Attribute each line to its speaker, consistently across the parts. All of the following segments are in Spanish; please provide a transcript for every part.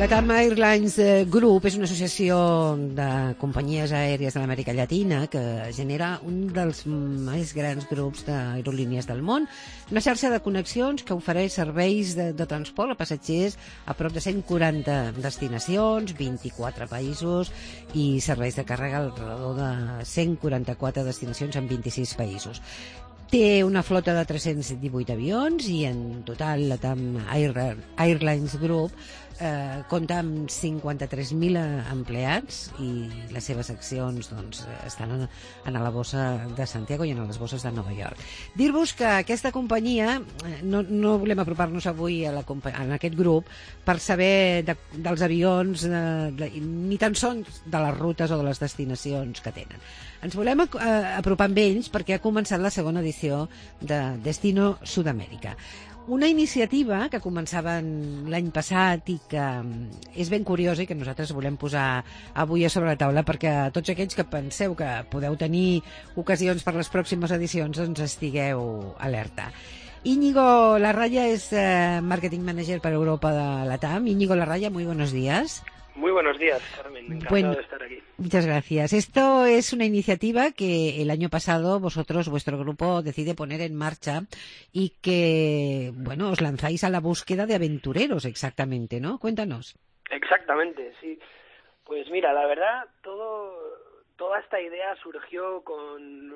Speaker 1: LATAM Airlines Group és una associació de companyies aèries de l'Amèrica Llatina que genera un dels més grans grups d'aerolínies del món, una xarxa de connexions que ofereix serveis de transport a passatgers a prop de 140 destinacions, 24 països i serveis de càrrega al redor de 144 destinacions en 26 països. Té una flota de 318 avions i en total LATAM Airlines Group compta amb 53.000 empleats i les seves accions estan a la bossa de Santiago i a les bosses de Nova York. Dir-vos que aquesta companyia, no volem apropar-nos avui en aquest grup per saber dels avions ni tan sols de les rutes o de les destinacions que tenen. Ens volem apropar amb ells perquè ha començat la segona edició de Destino Sudamèrica. Una iniciativa que començaven l'any passat i que és ben curiosa i que nosaltres volem posar avui a sobre la taula perquè tots aquells que penseu que podeu tenir ocasions per les pròximes edicions doncs estigueu alerta. Íñigo Larraya es Marketing Manager para Europa de LATAM. Íñigo Larraya, muy buenos días.
Speaker 2: Muy buenos días, Carmen. Encantado de estar aquí.
Speaker 1: Muchas gracias. Esto es una iniciativa que el año pasado vuestro grupo decide poner en marcha y que, bueno, os lanzáis a la búsqueda de aventureros exactamente, ¿no? Cuéntanos.
Speaker 2: Exactamente, sí. Pues mira, la verdad, toda esta idea surgió con,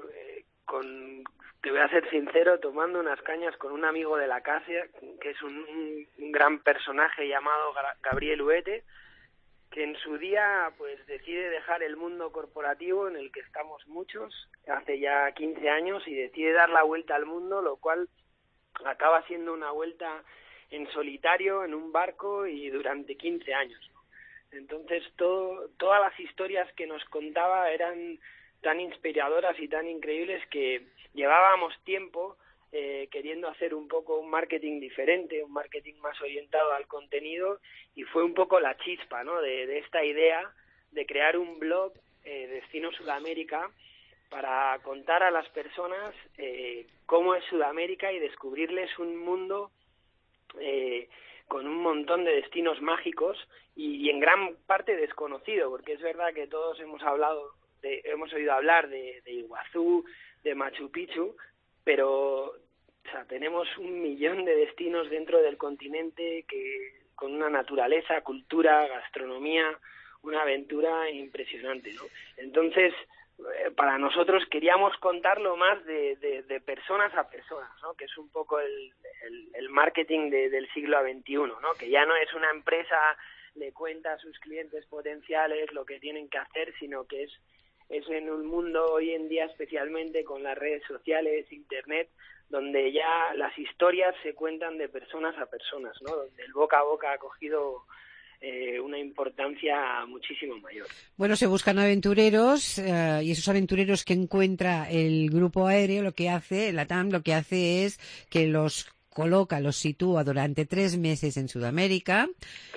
Speaker 2: te voy a ser sincero, tomando unas cañas con un amigo de la casa, que es un gran personaje llamado Gabriel Huete, que en su día pues decide dejar el mundo corporativo en el que estamos muchos hace ya 15 años y decide dar la vuelta al mundo, lo cual acaba siendo una vuelta en solitario, en un barco y durante 15 años. Entonces todas las historias que nos contaba eran tan inspiradoras y tan increíbles que llevábamos tiempo queriendo hacer un poco un marketing diferente, un marketing más orientado al contenido, y fue un poco la chispa, ¿no?, de esta idea de crear un blog Destino Sudamérica para contar a las personas cómo es Sudamérica y descubrirles un mundo con un montón de destinos mágicos y en gran parte desconocido, porque es verdad que todos hemos oído hablar de Iguazú, de Machu Picchu, pero tenemos 1 millón de destinos dentro del continente con una naturaleza, cultura, gastronomía, una aventura impresionante, ¿no? Entonces, para nosotros queríamos contarlo más de personas a personas, ¿no?, que es un poco el marketing del siglo XXI, ¿no?, que ya no es una empresa le cuenta a sus clientes potenciales lo que tienen que hacer, sino que es en un mundo hoy en día, especialmente con las redes sociales, internet, donde ya las historias se cuentan de personas a personas, ¿no?, donde el boca a boca ha cogido una importancia muchísimo mayor.
Speaker 1: Bueno, se buscan aventureros y esos aventureros que encuentra el grupo aéreo, LATAM lo que hace es que los sitúa durante 3 meses en Sudamérica.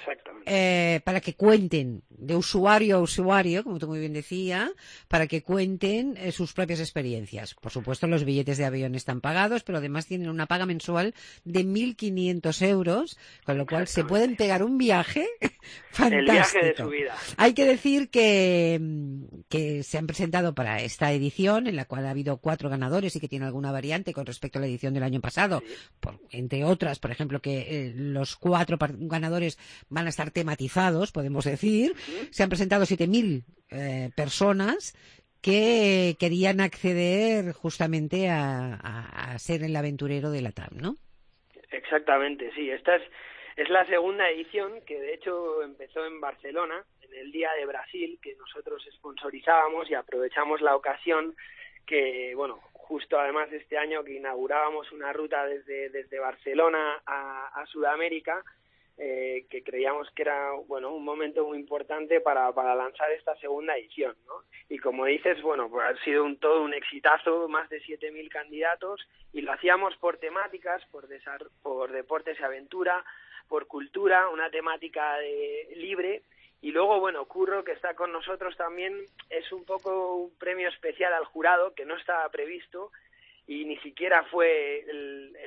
Speaker 1: Para que cuenten de usuario a usuario, como tú muy bien decías, para que cuenten sus propias experiencias. Por supuesto, los billetes de avión están pagados, pero además tienen una paga mensual de 1.500 euros, con lo cual se pueden pegar un viaje fantástico.
Speaker 2: El viaje de su vida.
Speaker 1: Hay que decir que se han presentado para esta edición, en la cual ha habido 4 ganadores y que tiene alguna variante con respecto a la edición del año pasado, entre otras, por ejemplo, que los 4 ganadores van a estar tematizados, podemos decir. Se han presentado 7.000 personas que querían acceder justamente a ser el aventurero de LATAM, ¿no?
Speaker 2: Exactamente, sí. Esta es la segunda edición, que de hecho empezó en Barcelona, en el Día de Brasil, que nosotros sponsorizábamos, y aprovechamos la ocasión que, bueno, justo además este año que inaugurábamos una ruta desde Barcelona a Sudamérica, que creíamos que era, bueno, un momento muy importante para lanzar esta segunda edición, ¿no? Y como dices, bueno, pues ha sido todo un exitazo, más de 7.000 candidatos, y lo hacíamos por temáticas, por deportes y aventura, por cultura, una temática libre, y luego, bueno, Curro, que está con nosotros también, es un poco un premio especial al jurado, que no estaba previsto, y ni siquiera fue el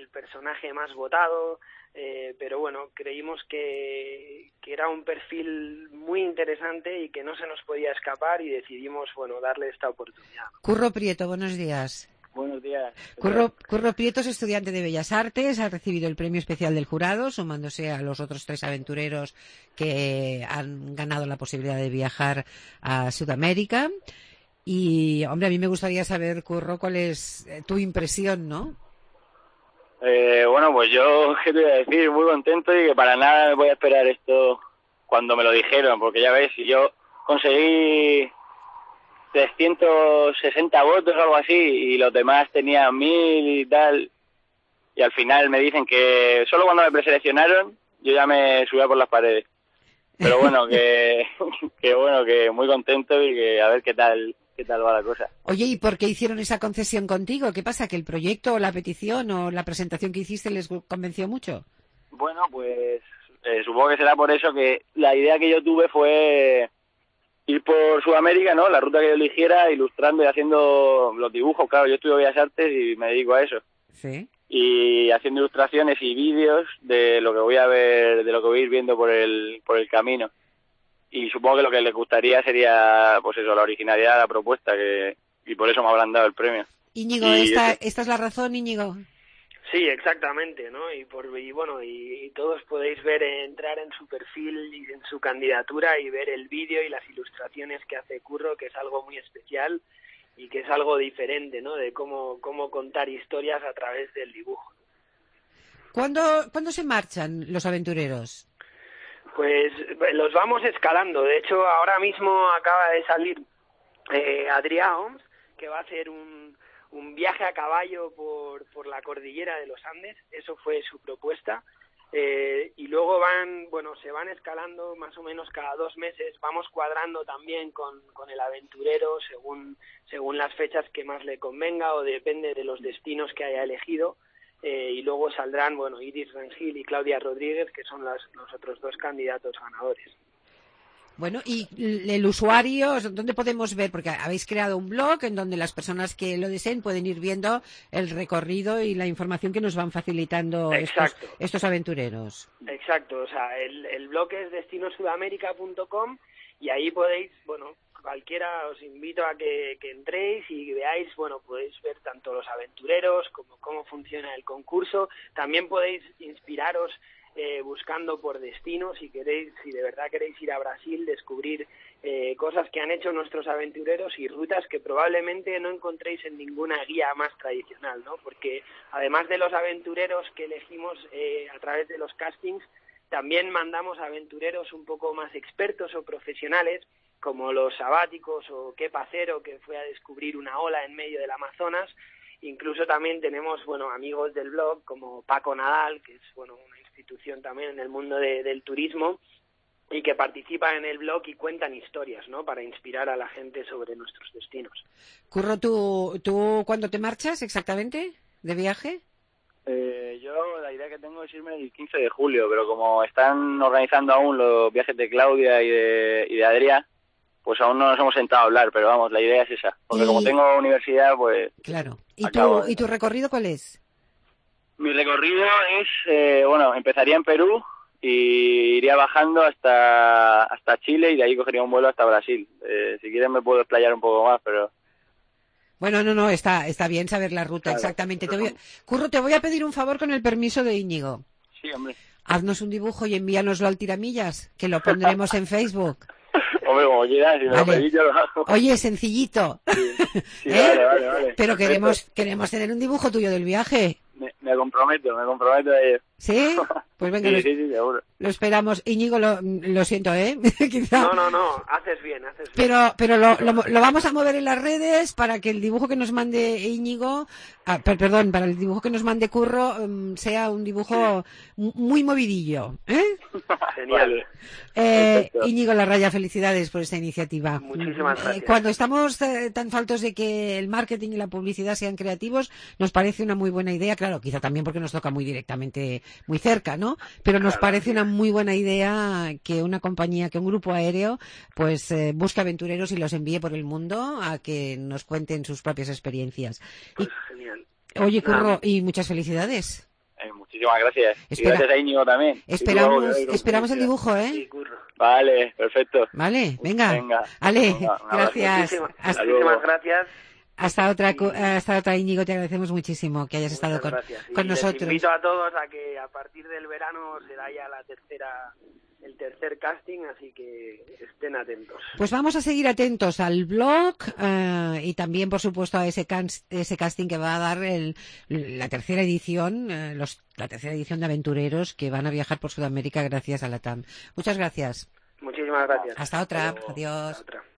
Speaker 2: personaje más votado, pero bueno, creímos que era un perfil muy interesante y que no se nos podía escapar y decidimos, bueno, darle esta oportunidad.
Speaker 1: Curro Prieto, buenos días.
Speaker 3: Buenos días.
Speaker 1: Curro Prieto es estudiante de Bellas Artes, ha recibido el premio especial del jurado, sumándose a los otros 3 aventureros que han ganado la posibilidad de viajar a Sudamérica. Y, hombre, a mí me gustaría saber, Curro, cuál es tu impresión, ¿no?
Speaker 3: Bueno, pues yo, ¿qué te voy a decir? Muy contento y que para nada me voy a esperar esto cuando me lo dijeron, porque ya ves, si yo conseguí 360 votos o algo así y los demás tenían 1000 y tal, y al final me dicen que solo cuando me preseleccionaron yo ya me subía por las paredes. Pero bueno, que bueno, que muy contento y que a ver qué tal va la cosa.
Speaker 1: Oye, ¿y por qué hicieron esa concesión contigo? ¿Qué pasa? ¿Que el proyecto o la petición o la presentación que hiciste les convenció mucho?
Speaker 3: Bueno, pues supongo que será por eso que la idea que yo tuve fue ir por Sudamérica, ¿no? La ruta que yo eligiera, ilustrando y haciendo los dibujos. Claro, yo estudio Bellas Artes y me dedico a eso.
Speaker 1: Sí.
Speaker 3: Y haciendo ilustraciones y vídeos de lo que voy a ver, de lo que voy a ir viendo por el camino. Y supongo que lo que les gustaría sería, pues eso, la originalidad de la propuesta, y por eso me habrán dado el premio.
Speaker 1: Íñigo, esta es la razón, Íñigo.
Speaker 2: Sí, exactamente, ¿no? Y bueno, y todos podéis entrar en su perfil y en su candidatura y ver el vídeo y las ilustraciones que hace Curro, que es algo muy especial y que es algo diferente, ¿no? De cómo contar historias a través del dibujo.
Speaker 1: ¿Cuándo se marchan los aventureros?
Speaker 2: Pues los vamos escalando. De hecho, ahora mismo acaba de salir Adrià Oms, que va a hacer un viaje a caballo por la cordillera de los Andes. Eso fue su propuesta. Y luego se van escalando más o menos cada 2 meses. Vamos cuadrando también con el aventurero según las fechas que más le convenga o depende de los destinos que haya elegido. Y luego saldrán, Iris Rengel y Claudia Rodríguez, que son los otros 2 candidatos ganadores.
Speaker 1: Bueno, y el usuario, ¿dónde podemos ver? Porque habéis creado un blog en donde las personas que lo deseen pueden ir viendo el recorrido y la información que nos van facilitando estos aventureros.
Speaker 2: Exacto, o sea, el blog es destinosudamerica.com y ahí podéis, cualquiera os invito a que entréis y veáis, podéis ver tanto los aventureros como cómo funciona el concurso. También podéis inspiraros buscando por destinos si de verdad queréis ir a Brasil, descubrir cosas que han hecho nuestros aventureros y rutas que probablemente no encontréis en ninguna guía más tradicional, ¿no? Porque además de los aventureros que elegimos a través de los castings, también mandamos aventureros un poco más expertos o profesionales, como los sabáticos o Kepa Cero, que fue a descubrir una ola en medio del Amazonas. Incluso también tenemos, amigos del blog como Paco Nadal, que es, una institución también en el mundo del turismo y que participan en el blog y cuentan historias, ¿no? Para inspirar a la gente sobre nuestros destinos.
Speaker 1: Curro, ¿tú cuándo te marchas exactamente de viaje?
Speaker 3: Yo la idea que tengo es irme el 15 de julio, pero como están organizando aún los viajes de Claudia y de Adrià, pues aún no nos hemos sentado a hablar, pero vamos, la idea es esa. Porque como tengo universidad, pues...
Speaker 1: Claro. ¿Y tu recorrido cuál es?
Speaker 3: Mi recorrido es, empezaría en Perú y iría bajando hasta Chile y de ahí cogería un vuelo hasta Brasil. Si quieres me puedo explayar un poco más, pero...
Speaker 1: Bueno, no, está bien saber la ruta, claro, exactamente. Curro, te voy a pedir un favor con el permiso de Íñigo.
Speaker 3: Sí, hombre.
Speaker 1: Haznos un dibujo y envíanoslo al Tiramillas, que lo pondremos en Facebook.
Speaker 3: Hombre, como quieras, si me lo pedís yo lo hago.
Speaker 1: Oye, sencillito.
Speaker 3: Sí, vale.
Speaker 1: Pero queremos tener un dibujo tuyo del viaje.
Speaker 3: Me comprometo a ello.
Speaker 1: ¿Sí? Pues venga,
Speaker 3: sí, seguro.
Speaker 1: Lo esperamos. Íñigo, lo siento,
Speaker 2: Quizá. No, haces bien.
Speaker 1: Pero lo vamos a mover en las redes para que el dibujo que nos mande Íñigo, para el dibujo que nos mande Curro, sea un dibujo muy movidillo,
Speaker 2: Genial.
Speaker 1: Íñigo Larraya, felicidades por esta iniciativa.
Speaker 2: Muchísimas gracias.
Speaker 1: Cuando estamos tan faltos de que el marketing y la publicidad sean creativos, nos parece una muy buena idea, claro, quizá también porque nos toca muy directamente, muy cerca, ¿no? Pero nos parece una muy buena idea que una compañía, que un grupo aéreo, pues busque aventureros y los envíe por el mundo a que nos cuenten sus propias experiencias.
Speaker 2: Pues genial.
Speaker 1: Oye, Curro, y muchas felicidades.
Speaker 3: muchísimas gracias. Y
Speaker 1: Espera-
Speaker 3: gracias a Íñigo también.
Speaker 1: Esperamos el dibujo, ¿eh?
Speaker 2: Sí, curro.
Speaker 3: Vale, perfecto.
Speaker 1: Vale, venga.
Speaker 3: Venga.
Speaker 1: Ale,
Speaker 3: Venga, un abrazo.
Speaker 1: gracias.
Speaker 3: Hasta luego.
Speaker 2: Muchísimas gracias.
Speaker 1: Hasta otra, Íñigo, te agradecemos muchísimo que hayas estado
Speaker 2: Muchas
Speaker 1: con
Speaker 2: gracias. Y
Speaker 1: con
Speaker 2: les
Speaker 1: nosotros.
Speaker 2: invito a todos a que a partir del verano será ya el tercer casting, así que estén atentos.
Speaker 1: Pues vamos a seguir atentos al blog y también, por supuesto, a ese casting que va a dar la tercera edición, la tercera edición de aventureros que van a viajar por Sudamérica gracias a la TAM. Muchas gracias.
Speaker 2: Muchísimas gracias.
Speaker 1: Hasta otra.
Speaker 2: luego.
Speaker 1: Adiós.
Speaker 2: Hasta otra.